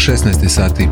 16 sati.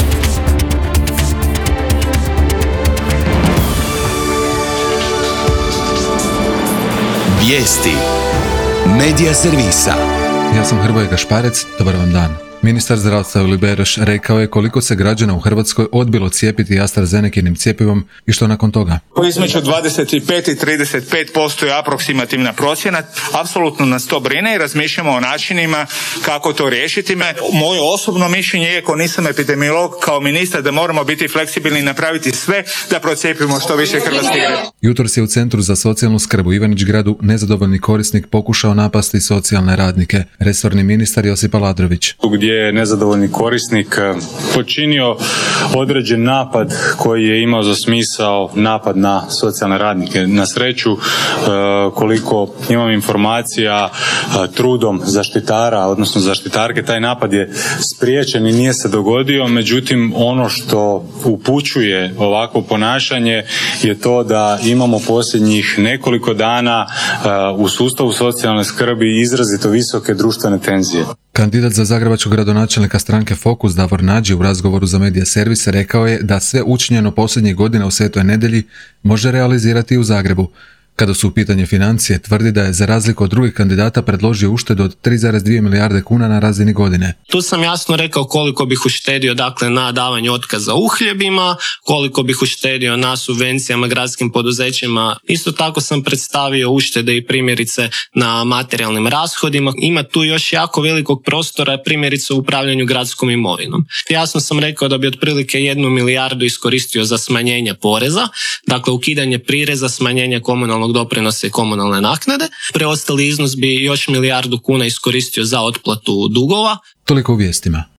Vijesti Medija servisa. Ja sam Hrvoje Gašparec, dobar vam dan. Ministar zdravstva Vili Beroš rekao je koliko se građana u Hrvatskoj odbilo cijepiti AstraZenekinim cjepivom i što nakon toga. Između 25 i 35% je aproksimativna procjena. Apsolutno nas to brine i razmišljamo o načinima kako to riješiti. Moje osobno mišljenje, iako nisam epidemiolog, kao ministar da moramo biti fleksibilni i napraviti sve da procijepimo što više hrvatskih građana. Jutros je u Centru za socijalnu skrb u Ivanić-Gradu nezadovoljni korisnik pokušao napasti socijalne radnike. Resorni ministar Josip Aladrović. Gdje je nezadovoljni korisnik počinio određen napad koji je imao za smisao napad na socijalne radnike. Na sreću, koliko imam informacija, trudom zaštitara, odnosno zaštitarke, taj napad je spriječen i nije se dogodio. Međutim, ono što upućuje ovakvo ponašanje je to da imamo posljednjih nekoliko dana u sustavu socijalne skrbi izrazito visoke društvene tenzije. Kandidat za zagrebačkog gradonačelnika stranke Fokus Davor Nađi u razgovoru za Medija servis rekao je da sve učinjeno posljednjih godina u Svetoj Nedelji može realizirati i u Zagrebu. Kada su u pitanje financije, tvrdi da je za razliku od drugih kandidata predložio uštedu od 3,2 milijarde kuna na razini godine. Tu sam jasno rekao koliko bih uštedio na davanju otkaza uhljebima, koliko bih uštedio na subvencijama gradskim poduzećima. Isto tako sam predstavio uštede i primjerice na materijalnim rashodima. Ima tu još jako velikog prostora primjerice u upravljanju gradskom imovinom. Jasno sam rekao da bi otprilike 1 milijardu iskoristio za smanjenje poreza, dakle ukidanje prireza, smanjenje komunalnog doprinosa i komunalne naknade. Preostali iznos bi još 1 milijardu kuna iskoristio za otplatu dugova. Toliko u vijestima.